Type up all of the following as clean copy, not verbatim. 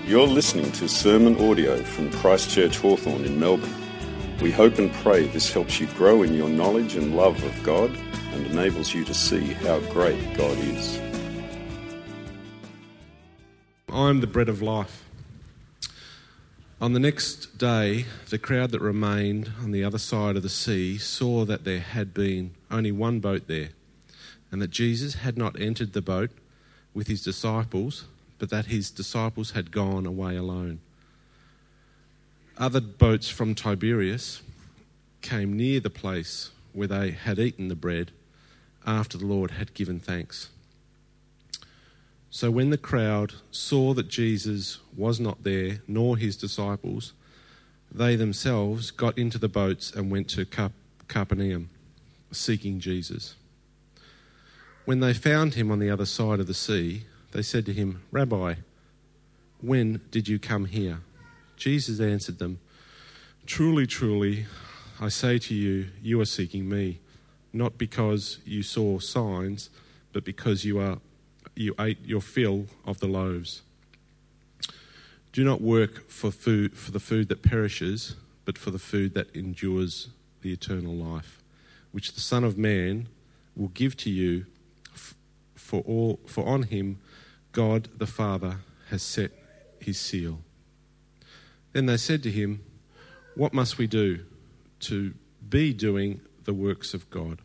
You're listening to sermon audio from Christchurch Hawthorn in Melbourne. We hope and pray this helps you grow in your knowledge and love of God and enables you to see how great God is. I'm the bread of life. On the next day, the crowd that remained on the other side of the sea saw that there had been only one boat there, and that Jesus had not entered the boat with his disciples, but that his disciples had gone away alone. Other boats from Tiberias came near the place where they had eaten the bread after the Lord had given thanks. So when the crowd saw that Jesus was not there, nor his disciples, they themselves got into the boats and went to Capernaum, seeking Jesus. When they found him on the other side of the sea, they said to him, "Rabbi, when did you come here?" Jesus answered them, "Truly, truly, I say to you, you are seeking me, not because you saw signs, but because you ate your fill of the loaves. Do not work for the food that perishes, but for the food that endures the eternal life, which the Son of Man will give to you, for on him God the Father has set his seal." Then they said to him, "What must we do to be doing the works of God?"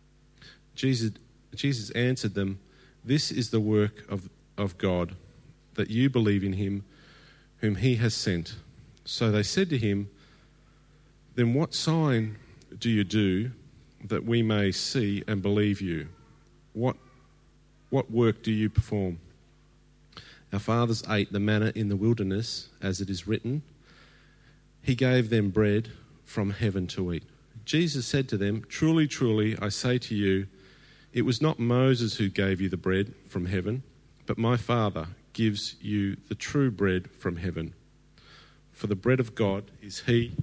Jesus answered them, "This is the work of God, that you believe in him whom he has sent." So they said to him, "Then what sign do you do that we may see and believe you? What work do you perform? Our fathers ate the manna in the wilderness, as it is written, he gave them bread from heaven to eat." Jesus said to them, "Truly, truly, I say to you, it was not Moses who gave you the bread from heaven, but my Father gives you the true bread from heaven. For the bread of God is he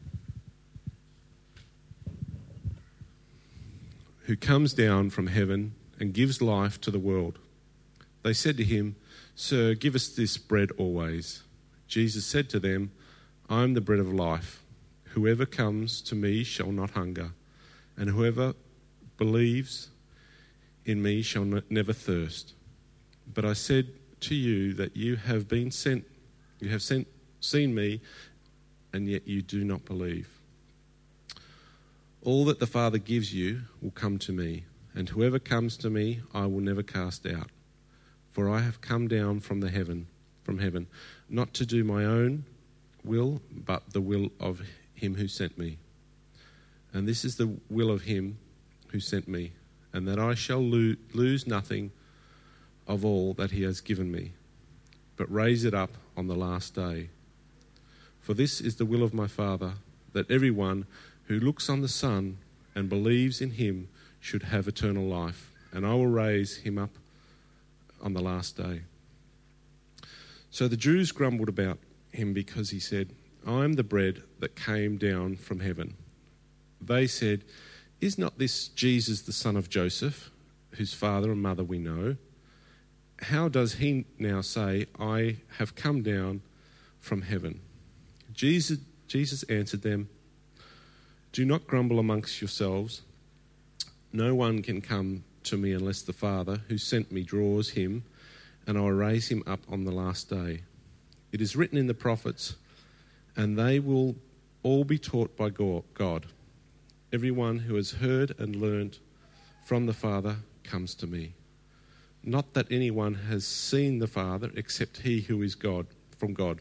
who comes down from heaven and gives life to the world." They said to him, "Sir, give us this bread always." Jesus said to them, "I am the bread of life. Whoever comes to me shall not hunger, and whoever believes in me shall never thirst. But I said to you that you have seen me, and yet you do not believe. All that the Father gives you will come to me, and whoever comes to me I will never cast out. For I have come down from heaven, not to do my own will, but the will of him who sent me. And this is the will of him who sent me, and that I shall lose nothing of all that he has given me, but raise it up on the last day. For this is the will of my Father, that everyone who looks on the Son and believes in him should have eternal life, and I will raise him up on the last day." So the Jews grumbled about him because he said, "I am the bread that came down from heaven." They said, "Is not this Jesus the son of Joseph, whose father and mother we know? How does he now say, 'I have come down from heaven'?" Jesus answered them, "Do not grumble amongst yourselves. No one can come to me unless the Father who sent me draws him, and I will raise him up on the last day. It is written in the prophets, and they will all be taught by God. Everyone who has heard and learned from the Father comes to me. Not that anyone has seen the Father except he who is from God.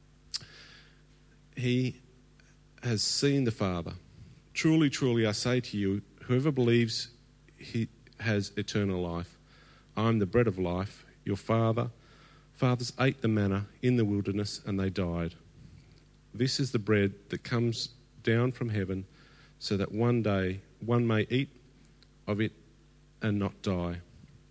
He has seen the Father. Truly, truly, I say to you, whoever believes he has eternal life. I am the bread of life. Your fathers ate the manna in the wilderness, and they died. This is the bread that comes down from heaven, so that one day one may eat of it and not die.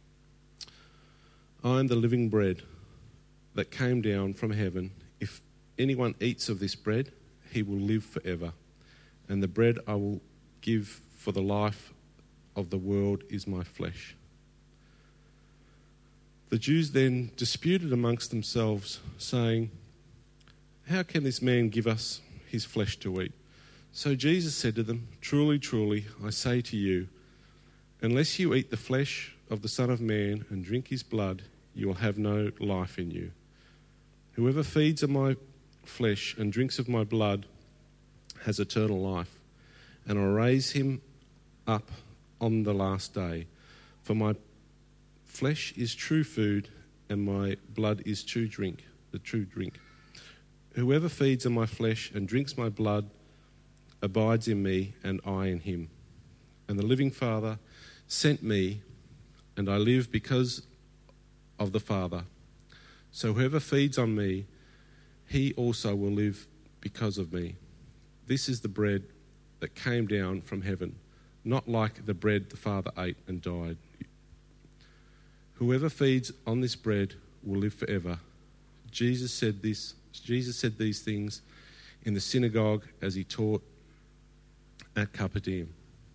I am the living bread that came down from heaven. If anyone eats of this bread, he will live forever. And the bread I will give for the life of the world is my flesh." The Jews then disputed amongst themselves, saying, "How can this man give us his flesh to eat?" So Jesus said to them, "Truly, truly, I say to you, unless you eat the flesh of the Son of Man and drink his blood, you will have no life in you. Whoever feeds on my flesh and drinks of my blood has eternal life, and I'll raise him up on the last day. For my flesh is true food, and my blood is true drink. Whoever feeds on my flesh and drinks my blood abides in me, and I in him. And the living Father sent me, and I live because of the Father. So whoever feeds on me, he also will live because of me. This is the bread that came down from heaven, not like the bread the Father ate and died. Whoever feeds on this bread will live forever." Jesus said these things in the synagogue as he taught at Capernaum.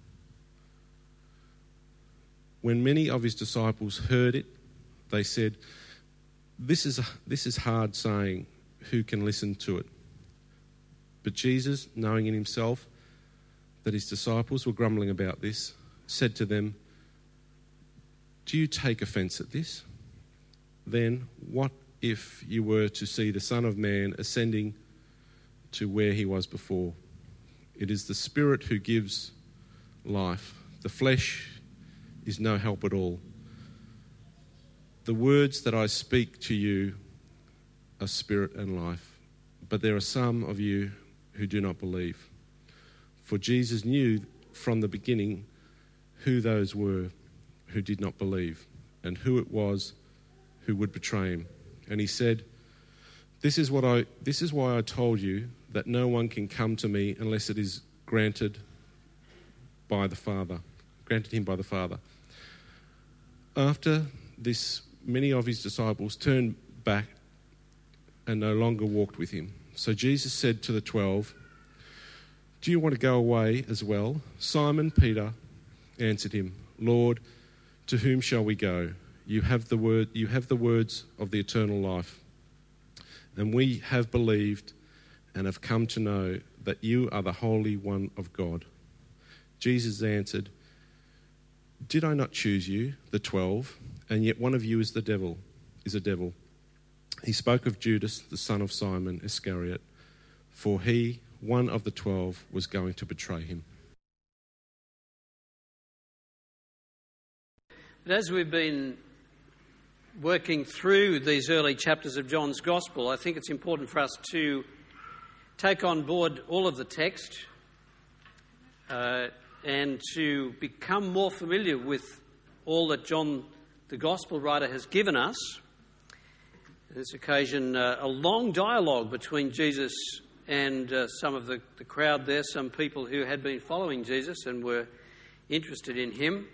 When many of his disciples heard it, they said, This is hard saying, who can listen to it?" But Jesus, knowing in himself that his disciples were grumbling about this, said to them, "Do you take offence at this? Then what if you were to see the Son of Man ascending to where he was before? It is the Spirit who gives life. The flesh is no help at all. The words that I speak to you are spirit and life, but there are some of you who do not believe." For Jesus knew from the beginning who those were who did not believe, and who it was who would betray him. And he said, This is why I told you that no one can come to me unless it is granted him by the Father. After this, many of his disciples turned back and no longer walked with him. So Jesus said to the 12, "Do you want to go away as well?" Simon Peter answered him, "Lord, to whom shall we go? You have the words of the eternal life. And we have believed and have come to know that you are the Holy One of God." Jesus answered, "Did I not choose you, the 12, and yet one of you is a devil? He spoke of Judas, the son of Simon Iscariot, for he, one of the 12, was going to betray him. But as we've been working through these early chapters of John's Gospel, I think it's important for us to take on board all of the text and to become more familiar with all that John, the Gospel writer, has given us. On this occasion, a long dialogue between Jesus and some of the crowd there, some people who had been following Jesus and were interested in him.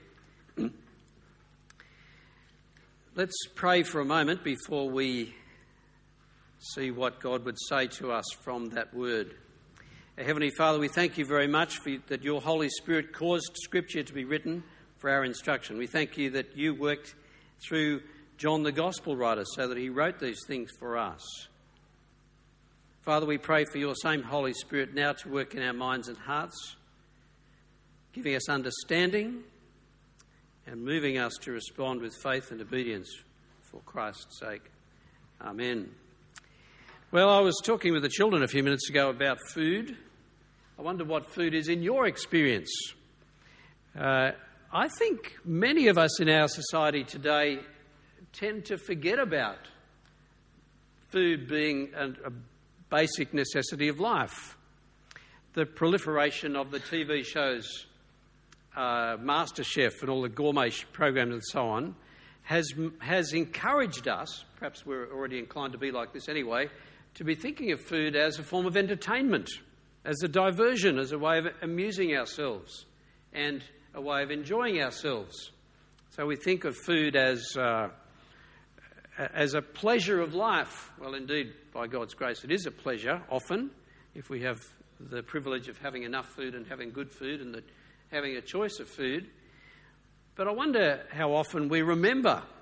Let's pray for a moment before we see what God would say to us from that word. Our Heavenly Father, we thank you very much that your Holy Spirit caused Scripture to be written for our instruction. We thank you that you worked through John the Gospel writer so that he wrote these things for us. Father, we pray for your same Holy Spirit now to work in our minds and hearts, giving us understanding and moving us to respond with faith and obedience for Christ's sake. Amen. Well, I was talking with the children a few minutes ago about food. I wonder what food is in your experience. I think many of us in our society today tend to forget about food being a basic necessity of life. The proliferation of the TV shows, MasterChef and all the gourmet programs and so on, has encouraged us, perhaps we're already inclined to be like this anyway, to be thinking of food as a form of entertainment, as a diversion, as a way of amusing ourselves and a way of enjoying ourselves. So we think of food as a pleasure of life. Well, indeed, by God's grace, it is a pleasure often if we have the privilege of having enough food and having good food and having a choice of food. But I wonder how often we remember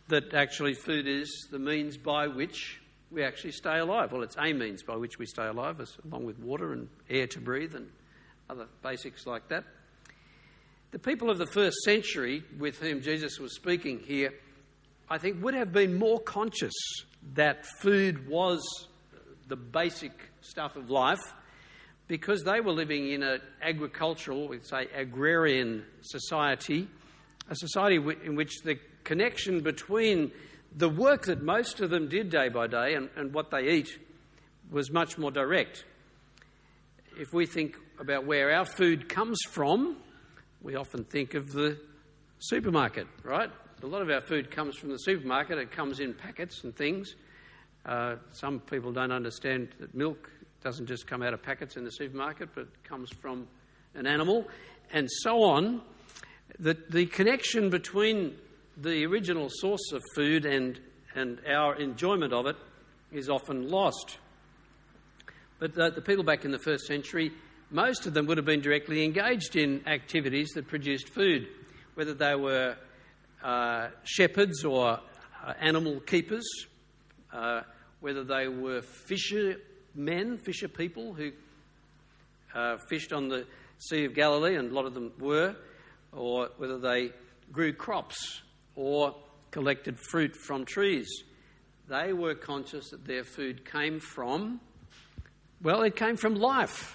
that actually food is the means by which we actually stay alive. Well, it's a means by which we stay alive, along with water and air to breathe and other basics like that. The people of the first century with whom Jesus was speaking here, I think, would have been more conscious that food was the basic stuff of life, because they were living in an agricultural, we'd say agrarian society, a society in which the connection between the work that most of them did day by day and what they eat was much more direct. If we think about where our food comes from, we often think of the supermarket, right? A lot of our food comes from the supermarket. It comes in packets and things. Some people don't understand that milk doesn't just come out of packets in the supermarket, but it comes from an animal, and so on. The connection between the original source of food and our enjoyment of it is often lost. But the people back in the first century, most of them would have been directly engaged in activities that produced food, whether they were shepherds or animal keepers, whether they were fisher people who fished on the Sea of Galilee, and a lot of them were, or whether they grew crops or collected fruit from trees. They were conscious that their food came from, well, it came from life.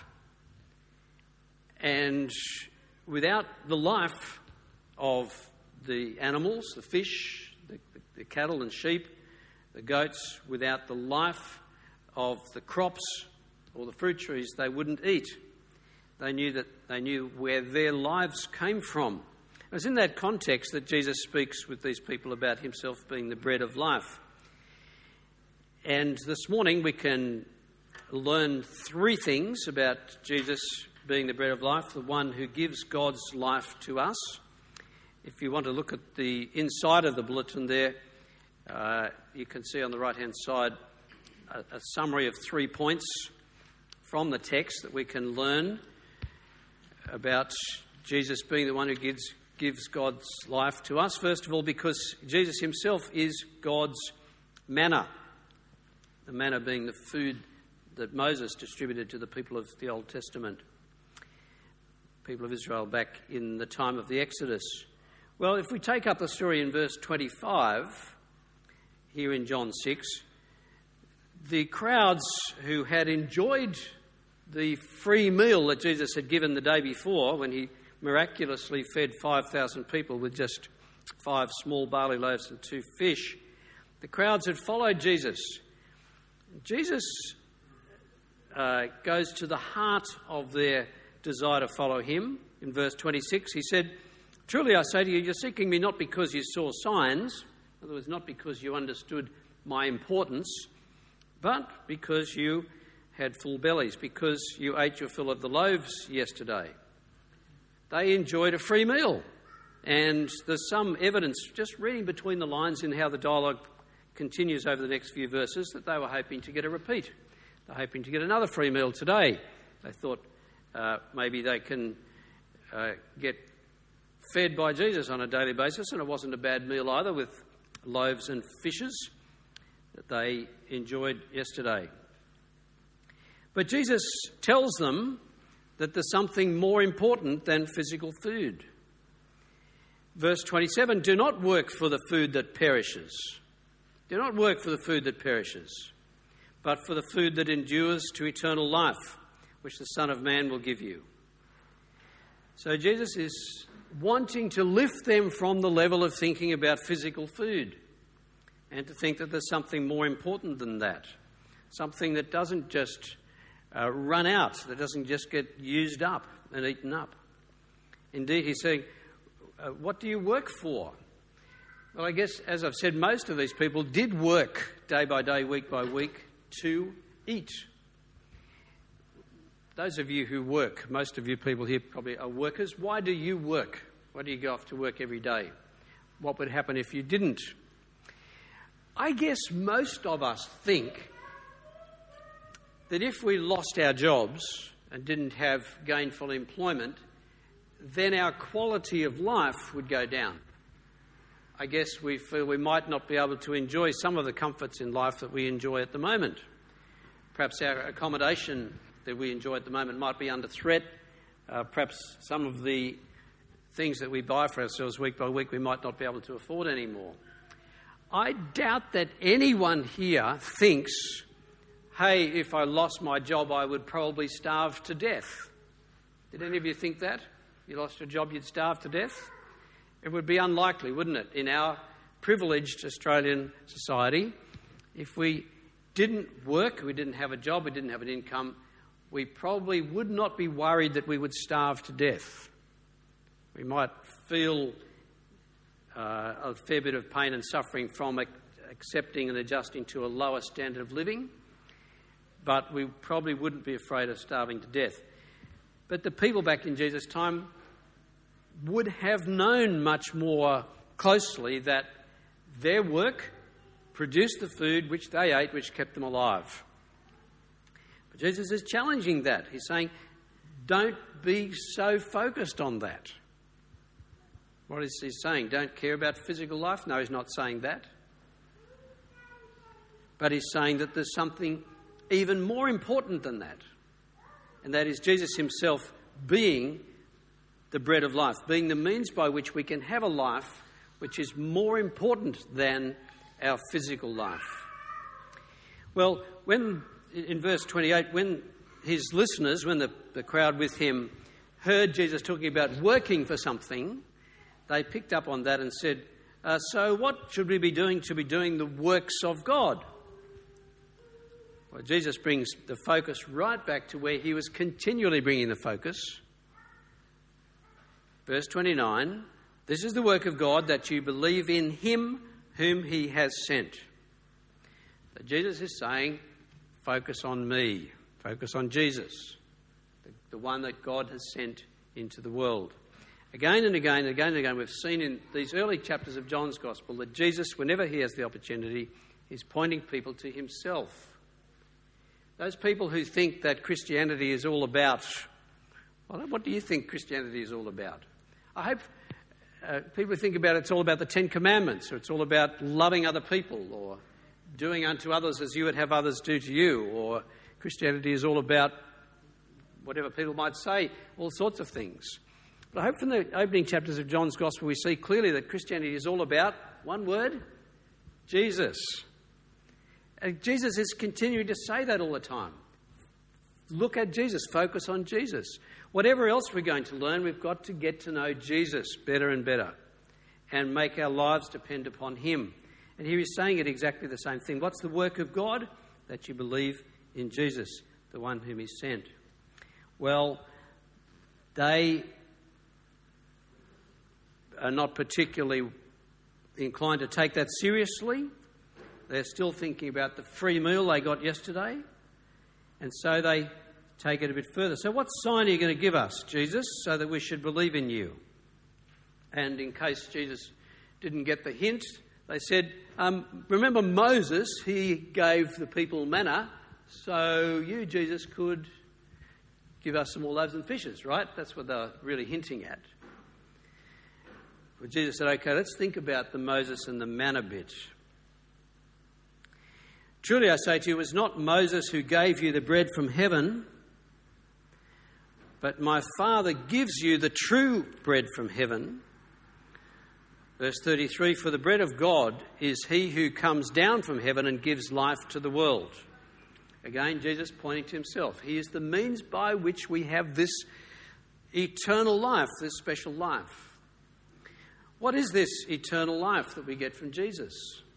And without the life of the animals, the fish, the cattle and sheep, the goats, without the life of the crops or the fruit trees, they wouldn't eat. They knew where their lives came from. It was in that context that Jesus speaks with these people about himself being the bread of life. And this morning we can learn three things about Jesus being the bread of life, the one who gives God's life to us. If you want to look at the inside of the bulletin there, you can see on the right-hand side a summary of 3 points from the text that we can learn about Jesus being the one who gives God's life to us. First of all, because Jesus himself is God's manna, the manna being the food that Moses distributed to the people of the Old Testament, people of Israel back in the time of the Exodus. Well, if we take up the story in verse 25, here in John 6, the crowds who had enjoyed the free meal that Jesus had given the day before, when he miraculously fed 5,000 people with just 5 small barley loaves and 2 fish, the crowds had followed Jesus. Jesus goes to the heart of their desire to follow him. In verse 26, he said, "Truly I say to you, you're seeking me not because you saw signs," in other words, not because you understood my importance, but because you had full bellies, because you ate your fill of the loaves yesterday. They enjoyed a free meal. And there's some evidence, just reading between the lines in how the dialogue continues over the next few verses, that they were hoping to get a repeat. They're hoping to get another free meal today. They thought maybe they can get fed by Jesus on a daily basis, and it wasn't a bad meal either, with loaves and fishes that they enjoyed yesterday. But Jesus tells them that there's something more important than physical food. Verse 27, "Do not work for the food that perishes." Do not work for the food that perishes, but for the food that endures to eternal life, which the Son of Man will give you. So Jesus is wanting to lift them from the level of thinking about physical food and to think that there's something more important than that, something that doesn't just run out, that doesn't just get used up and eaten up. Indeed, he's saying, what do you work for? Well, I guess, as I've said, most of these people did work day by day, week by week, to eat. Those of you who work, most of you people here probably are workers. Why do you work? Why do you go off to work every day? What would happen if you didn't? I guess most of us think that if we lost our jobs and didn't have gainful employment, then our quality of life would go down. I guess we feel we might not be able to enjoy some of the comforts in life that we enjoy at the moment. Perhaps our accommodation that we enjoy at the moment might be under threat. Perhaps some of the things that we buy for ourselves week by week we might not be able to afford anymore. I doubt that anyone here thinks, hey, if I lost my job, I would probably starve to death. Did any of you think that? You lost your job, you'd starve to death? It would be unlikely, wouldn't it, in our privileged Australian society? If we didn't work, we didn't have a job, we didn't have an income, we probably would not be worried that we would starve to death. We might feel a fair bit of pain and suffering from accepting and adjusting to a lower standard of living, but we probably wouldn't be afraid of starving to death. But the people back in Jesus' time would have known much more closely that their work produced the food which they ate, which kept them alive. But Jesus is challenging that. He's saying, don't be so focused on that. What is he saying? Don't care about physical life? No, he's not saying that. But he's saying that there's something even more important than that. And that is Jesus himself being the bread of life, being the means by which we can have a life which is more important than our physical life. Well, when in verse 28, when his listeners, when the crowd with him heard Jesus talking about working for something, they picked up on that and said, so what should we be doing to be doing the works of God? Well, Jesus brings the focus right back to where he was continually bringing the focus. Verse 29, this is the work of God, that you believe in him whom he has sent. So Jesus is saying, focus on me, focus on Jesus, the one that God has sent into the world. Again and again and again and again, we've seen in these early chapters of John's Gospel that Jesus, whenever he has the opportunity, is pointing people to himself. Those people who think that Christianity is all about, well, what do you think Christianity is all about? I hope people think about it's all about the Ten Commandments, or it's all about loving other people, or doing unto others as you would have others do to you, or Christianity is all about whatever people might say, all sorts of things. But I hope from the opening chapters of John's Gospel we see clearly that Christianity is all about, one word, Jesus. And Jesus is continuing to say that all the time. Look at Jesus, focus on Jesus. Whatever else we're going to learn, we've got to get to know Jesus better and better and make our lives depend upon him. And here he's saying it exactly the same thing. What's the work of God? That you believe in Jesus, the one whom he sent. Well, they are not particularly inclined to take that seriously. They're still thinking about the free meal they got yesterday. And so they take it a bit further. So what sign are you going to give us, Jesus, so that we should believe in you? And in case Jesus didn't get the hint, they said, remember Moses, he gave the people manna, so you, Jesus, could give us some more loaves and fishes, right? That's what they're really hinting at. Well, Jesus said, okay, let's think about the Moses and the manna bit. Truly I say to you, it was not Moses who gave you the bread from heaven, but my Father gives you the true bread from heaven. Verse 33, for the bread of God is he who comes down from heaven and gives life to the world. Again, Jesus pointing to himself. He is the means by which we have this eternal life, this special life. What is this eternal life that we get from Jesus?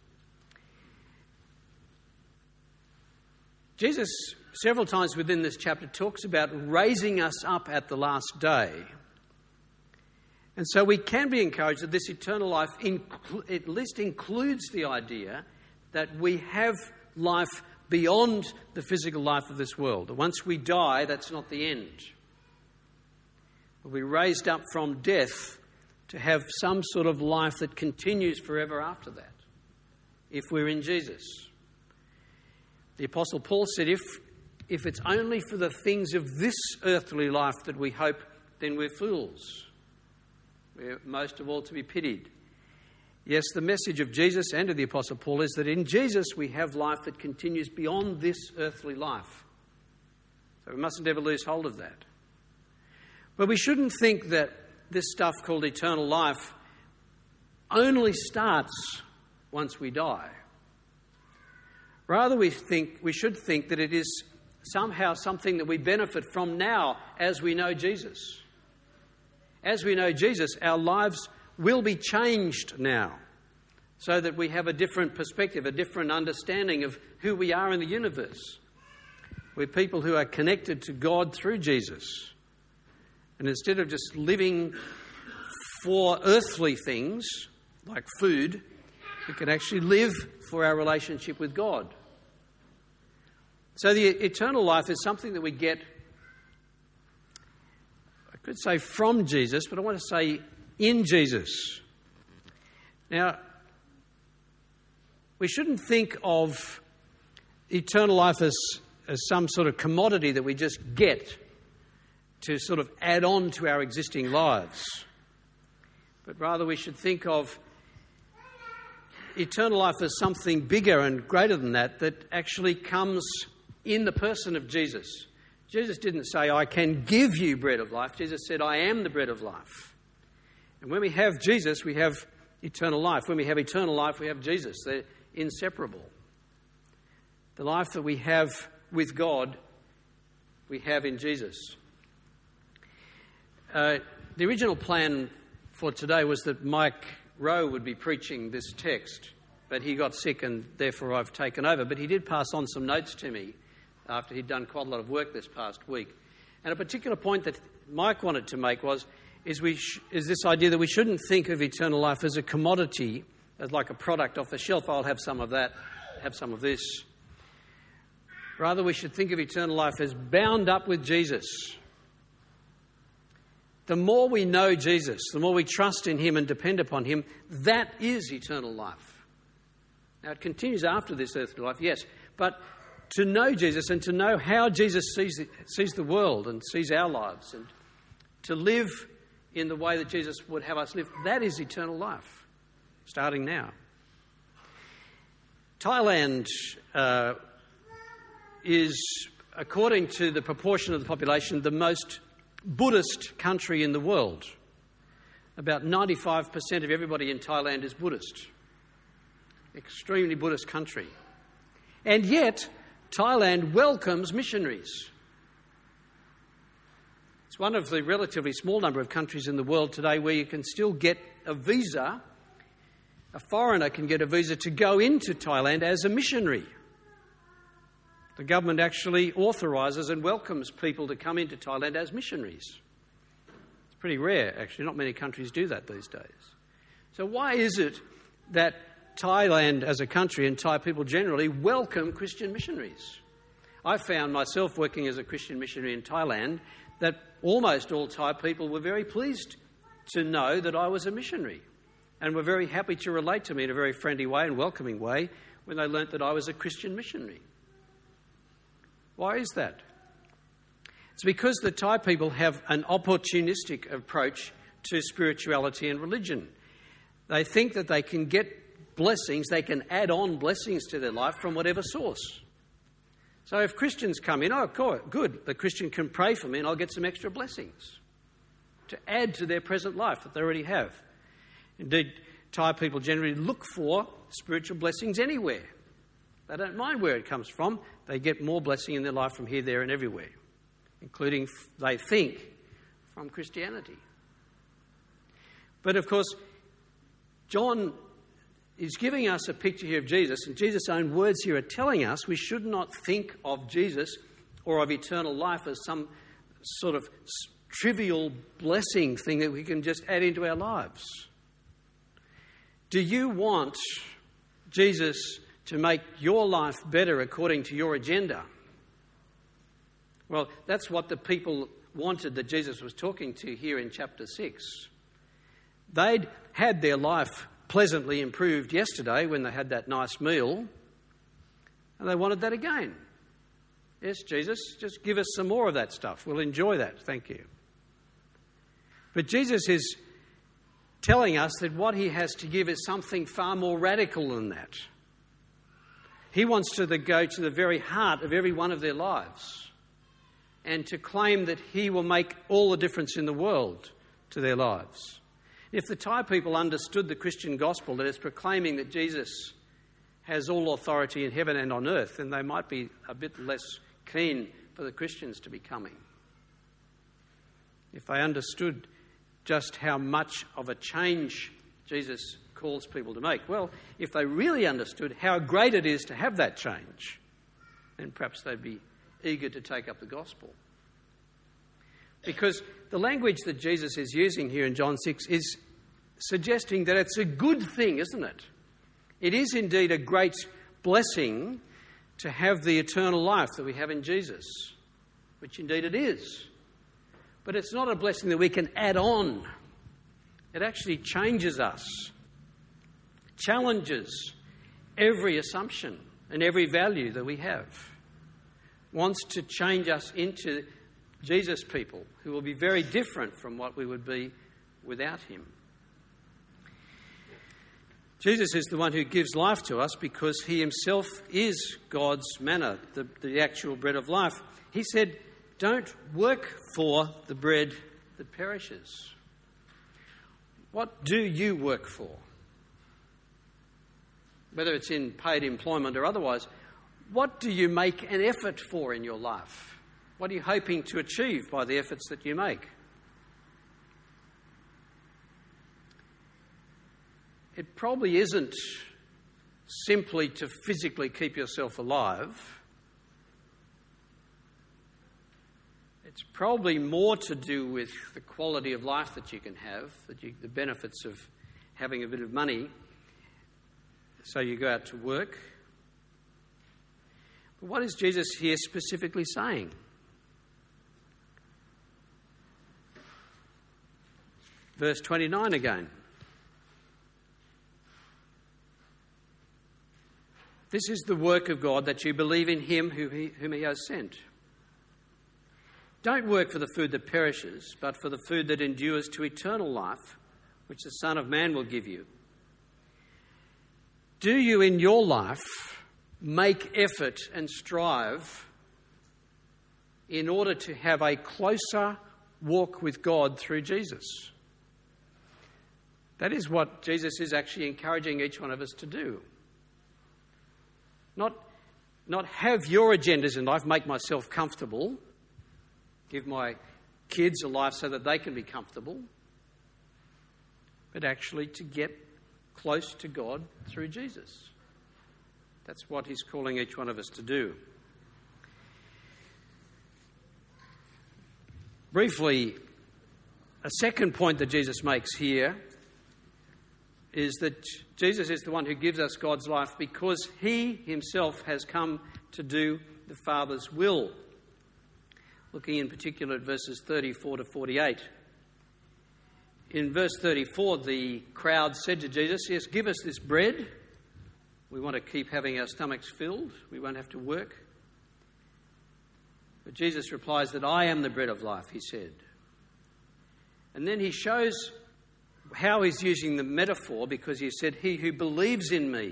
Jesus, several times within this chapter, talks about raising us up at the last day. And so we can be encouraged that this eternal life at least includes the idea that we have life beyond the physical life of this world. That once we die, that's not the end. We'll be raised up from death to have some sort of life that continues forever after that, if we're in Jesus. The Apostle Paul said, if it's only for the things of this earthly life that we hope, then we're fools. We're most of all to be pitied. Yes, the message of Jesus and of the Apostle Paul is that in Jesus we have life that continues beyond this earthly life. So we mustn't ever lose hold of that. But we shouldn't think that this stuff called eternal life only starts once we die. Rather, we should think that it is somehow something that we benefit from now as we know Jesus. As we know Jesus, our lives will be changed now so that we have a different perspective, a different understanding of who we are in the universe. We're people who are connected to God through Jesus. And instead of just living for earthly things like food, we can actually live for our relationship with God. So the eternal life is something that we get, I could say from Jesus, but I want to say in Jesus. Now, we shouldn't think of eternal life as some sort of commodity that we just get to sort of add on to our existing lives. But rather we should think of eternal life as something bigger and greater than that, that actually comes in the person of Jesus. Jesus didn't say, I can give you bread of life. Jesus said, I am the bread of life. And when we have Jesus, we have eternal life. When we have eternal life, we have Jesus. They're inseparable. The life that we have with God, we have in Jesus. The original plan for today was that Mike Rowe would be preaching this text, but he got sick and therefore I've taken over. But he did pass on some notes to me after he'd done quite a lot of work this past week. And a particular point that Mike wanted to make is this idea that we shouldn't think of eternal life as a commodity, as like a product off the shelf. I'll have some of that, have some of this. Rather, we should think of eternal life as bound up with Jesus. The more we know Jesus, the more we trust in him and depend upon him, that is eternal life. Now, it continues after this earthly life, yes, but to know Jesus and to know how Jesus sees the world and sees our lives, and to live in the way that Jesus would have us live, that is eternal life, starting now. Thailand is, according to the proportion of the population, the most Buddhist country in the world. About 95% of everybody in Thailand is Buddhist. Extremely Buddhist country. And yet, Thailand welcomes missionaries. It's one of the relatively small number of countries in the world today where you can still get a visa. A foreigner can get a visa to go into Thailand as a missionary. The government actually authorises and welcomes people to come into Thailand as missionaries. It's pretty rare, actually. Not many countries do that these days. So why is it that Thailand as a country and Thai people generally welcome Christian missionaries? I found myself working as a Christian missionary in Thailand that almost all Thai people were very pleased to know that I was a missionary and were very happy to relate to me in a very friendly way and welcoming way when they learnt that I was a Christian missionary. Why is that? It's because the Thai people have an opportunistic approach to spirituality and religion. They think that they can get blessings, they can add on blessings to their life from whatever source. So if Christians come in, oh, good, the Christian can pray for me and I'll get some extra blessings to add to their present life that they already have. Indeed, Thai people generally look for spiritual blessings anywhere. They don't mind where it comes from. They get more blessing in their life from here, there and everywhere, including, they think, from Christianity. But of course, John is giving us a picture here of Jesus, and Jesus' own words here are telling us we should not think of Jesus or of eternal life as some sort of trivial blessing thing that we can just add into our lives. Do you want Jesus to make your life better according to your agenda? Well, that's what the people wanted that Jesus was talking to here in chapter 6. They'd had their life pleasantly improved yesterday when they had that nice meal, and they wanted that again. Yes, Jesus, just give us some more of that stuff. We'll enjoy that. Thank you. But Jesus is telling us that what he has to give is something far more radical than that. He wants to go to the very heart of every one of their lives and to claim that he will make all the difference in the world to their lives. If the Thai people understood the Christian gospel that is proclaiming that Jesus has all authority in heaven and on earth, then they might be a bit less keen for the Christians to be coming. If they understood just how much of a change Jesus calls people to make, well, if they really understood how great it is to have that change, then perhaps they'd be eager to take up the gospel. Because the language that Jesus is using here in John 6 is suggesting that it's a good thing, isn't it? It is indeed a great blessing to have the eternal life that we have in Jesus, which indeed it is. But it's not a blessing that we can add on. It actually changes us, challenges every assumption and every value that we have, wants to change us into Jesus people who will be very different from what we would be without him. Jesus is the one who gives life to us because he himself is God's manna, the actual bread of life. He said, don't work for the bread that perishes. What do you work for? Whether it's in paid employment or otherwise, what do you make an effort for in your life? What are you hoping to achieve by the efforts that you make? It probably isn't simply to physically keep yourself alive. It's probably more to do with the quality of life that you can have, the benefits of having a bit of money. So you go out to work. But what is Jesus here specifically saying? Verse 29 again. This is the work of God, that you believe in him whom he has sent. Don't work for the food that perishes, but for the food that endures to eternal life, which the Son of Man will give you. Do you in your life make effort and strive in order to have a closer walk with God through Jesus? That is what Jesus is actually encouraging each one of us to do. Not have your agendas in life, make myself comfortable, give my kids a life so that they can be comfortable, but actually to get close to God through Jesus. That's what he's calling each one of us to do. Briefly, a second point that Jesus makes here is that Jesus is the one who gives us God's life because he himself has come to do the Father's will. Looking in particular at verses 34 to 48. In verse 34, the crowd said to Jesus, yes, give us this bread. We want to keep having our stomachs filled. We won't have to work. But Jesus replies that I am the bread of life, he said. And then he shows how he's using the metaphor, because he said, he who believes in me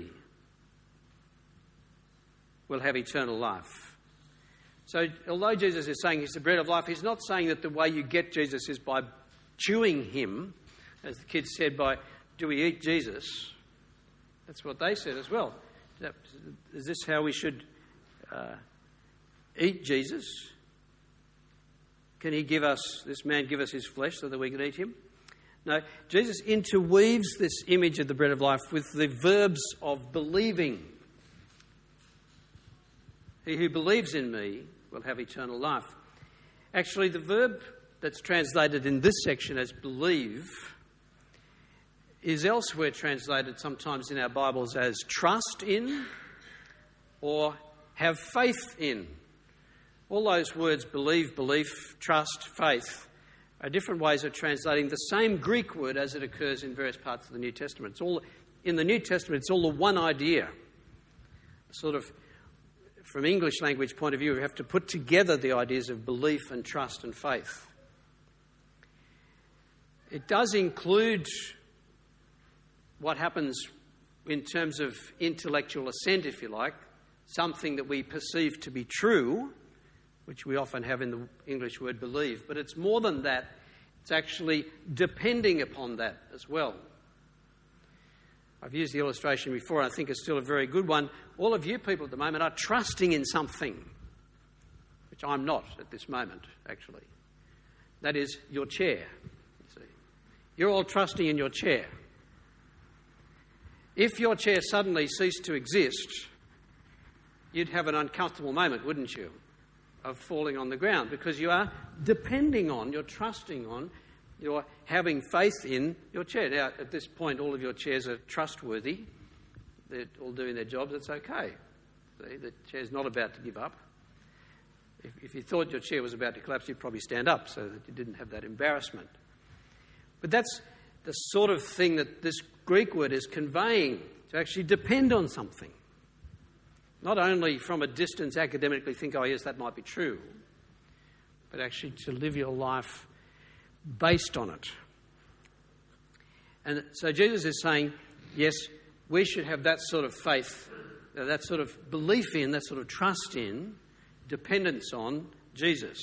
will have eternal life. So although Jesus is saying he's the bread of life, he's not saying that the way you get Jesus is by chewing him, as the kids said, by do we eat Jesus? That's what they said as well. Is this how we should eat Jesus? Can this man give us his flesh so that we can eat him? No, Jesus interweaves this image of the bread of life with the verbs of believing. He who believes in me will have eternal life. Actually, the verb that's translated in this section as believe is elsewhere translated sometimes in our Bibles as trust in or have faith in. All those words, believe, belief, trust, faith, are different ways of translating the same Greek word as it occurs in various parts of the New Testament. In the New Testament, it's all the one idea. Sort of, from English language point of view, we have to put together the ideas of belief and trust and faith. It does include what happens in terms of intellectual assent, if you like, something that we perceive to be true, which we often have in the English word believe, but it's more than that. It's actually depending upon that as well. I've used the illustration before, and I think it's still a very good one. All of you people at the moment are trusting in something, which I'm not at this moment, actually. That is your chair. You see. You're all trusting in your chair. If your chair suddenly ceased to exist, you'd have an uncomfortable moment, wouldn't you, of falling on the ground, because you are depending on, you're trusting on, you're having faith in your chair. Now, at this point, all of your chairs are trustworthy. They're all doing their jobs. It's okay. See, the chair's not about to give up. If you thought your chair was about to collapse, you'd probably stand up so that you didn't have that embarrassment. But that's the sort of thing that this Greek word is conveying, to actually depend on something. Not only from a distance academically think, oh yes, that might be true, but actually to live your life based on it. And so Jesus is saying, yes, we should have that sort of faith, that sort of belief in, that sort of trust in, dependence on Jesus.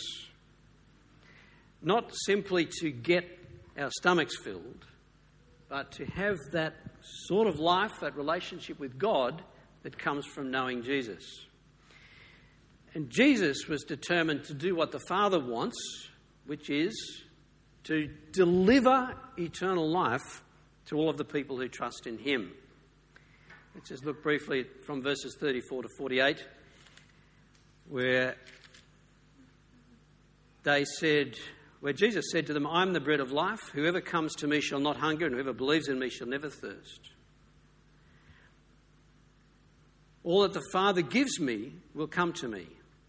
Not simply to get our stomachs filled, but to have that sort of life, that relationship with God that comes from knowing Jesus. And Jesus was determined to do what the Father wants, which is to deliver eternal life to all of the people who trust in him. Let's just look briefly from verses 34 to 48, where Jesus said to them, I am the bread of life. Whoever comes to me shall not hunger, and whoever believes in me shall never thirst. All that the Father gives me will come to me.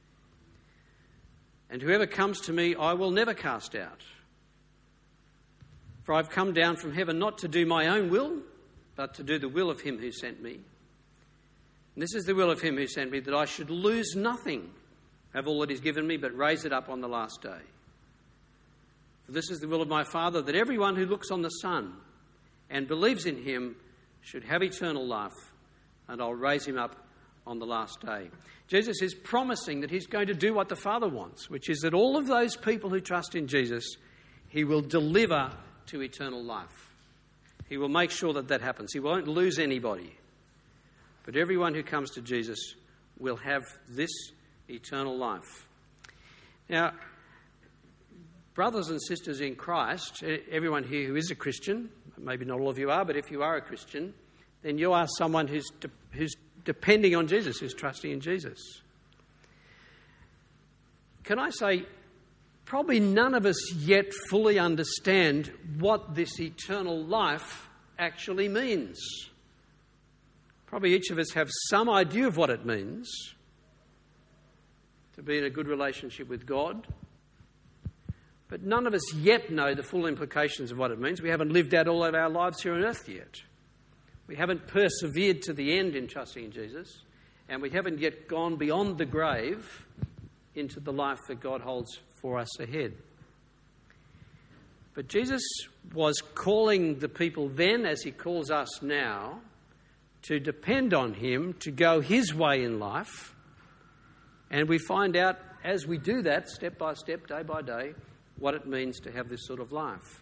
And whoever comes to me, I will never cast out. For I've come down from heaven not to do my own will, but to do the will of him who sent me. And this is the will of him who sent me, that I should lose nothing of all that he's given me, but raise it up on the last day. For this is the will of my Father, that everyone who looks on the Son and believes in him should have eternal life, and I'll raise him up on the last day. Jesus is promising that he's going to do what the Father wants, which is that all of those people who trust in Jesus, he will deliver to eternal life. He will make sure that that happens. He won't lose anybody. But everyone who comes to Jesus will have this eternal life. Now, brothers and sisters in Christ, everyone here who is a Christian, maybe not all of you are, but if you are a Christian, then you are someone who's depending on Jesus, who's trusting in Jesus. Can I say, probably none of us yet fully understand what this eternal life actually means. Probably each of us have some idea of what it means to be in a good relationship with God. But none of us yet know the full implications of what it means. We haven't lived out all of our lives here on earth yet. We haven't persevered to the end in trusting in Jesus, and we haven't yet gone beyond the grave into the life that God holds for us ahead. But Jesus was calling the people then, as he calls us now, to depend on him, to go his way in life. And we find out as we do that, step by step, day by day, what it means to have this sort of life.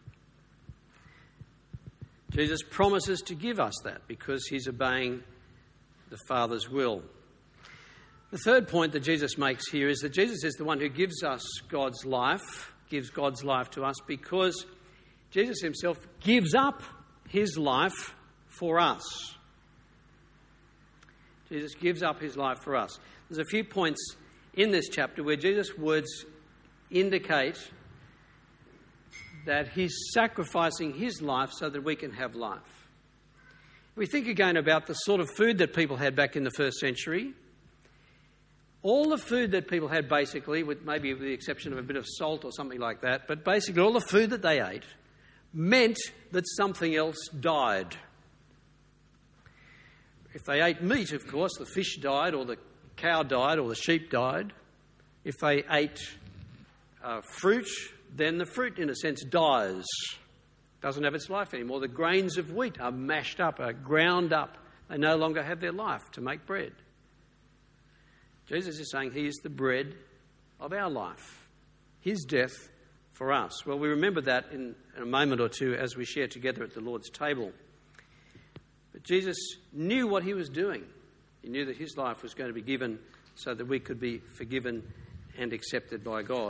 Jesus promises to give us that because he's obeying the Father's will. The third point that Jesus makes here is that Jesus is the one who gives us God's life, gives God's life to us, because Jesus himself gives up his life for us. Jesus gives up his life for us. There's a few points in this chapter where Jesus' words indicate that he's sacrificing his life so that we can have life. We think again about the sort of food that people had back in the first century. All the food that people had basically, with maybe the exception of a bit of salt or something like that, but basically all the food that they ate meant that something else died. If they ate meat, of course, the fish died or the cow died or the sheep died. If they ate fruit, then the fruit, in a sense, dies. doesn't have its life anymore. The grains of wheat are mashed up, are ground up. They no longer have their life to make bread. Jesus is saying he is the bread of our life, his death for us. Well, we remember that in a moment or two as we share together at the Lord's table. But Jesus knew what he was doing. He knew that his life was going to be given so that we could be forgiven and accepted by God.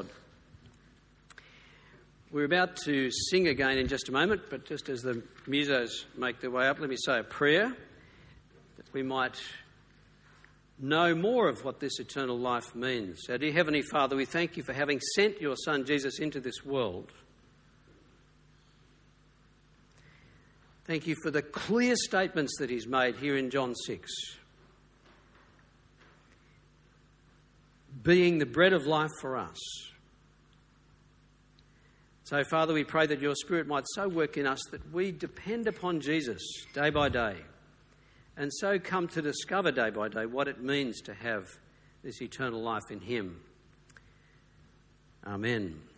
We're about to sing again in just a moment, but just as the musos make their way up, let me say a prayer that we might know more of what this eternal life means. Our dear Heavenly Father, we thank you for having sent your Son Jesus into this world. Thank you for the clear statements that he's made here in John 6. Being the bread of life for us. So, Father, we pray that your Spirit might so work in us that we depend upon Jesus day by day, and so come to discover day by day what it means to have this eternal life in him. Amen.